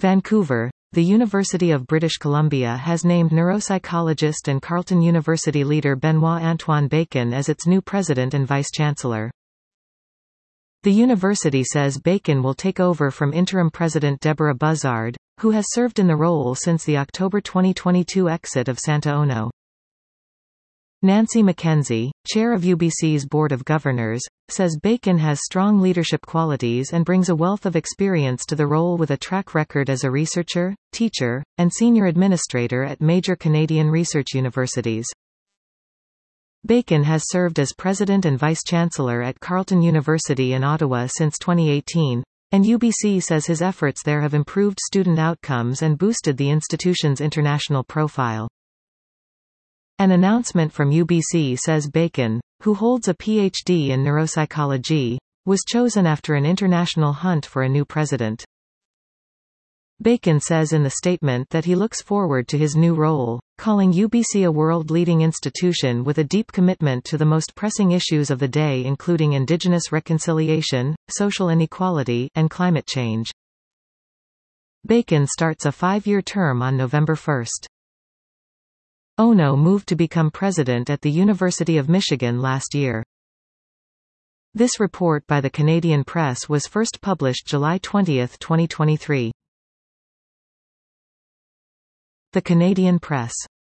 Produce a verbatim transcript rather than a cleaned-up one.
Vancouver. The University of British Columbia has named neuropsychologist and Carleton University leader Benoit Antoine Bacon as its new president and vice-chancellor. The university says Bacon will take over from interim president Deborah Buzzard, who has served in the role since the October twenty twenty-two exit of Santa Ono. Nancy Mackenzie, chair of U B C's Board of Governors, says Bacon has strong leadership qualities and brings a wealth of experience to the role with a track record as a researcher, teacher, and senior administrator at major Canadian research universities. Bacon has served as president and vice-chancellor at Carleton University in Ottawa since twenty eighteen, and U B C says his efforts there have improved student outcomes and boosted the institution's international profile. An announcement from U B C says Bacon, who holds a P H D in neuropsychology, was chosen after an international hunt for a new president. Bacon says in the statement that he looks forward to his new role, calling U B C a world-leading institution with a deep commitment to the most pressing issues of the day, including Indigenous reconciliation, social inequality, and climate change. Bacon starts a five-year term on November first. Ono moved to become president at the University of Michigan last year. This report by the Canadian Press was first published July twentieth, twenty twenty-three. The Canadian Press.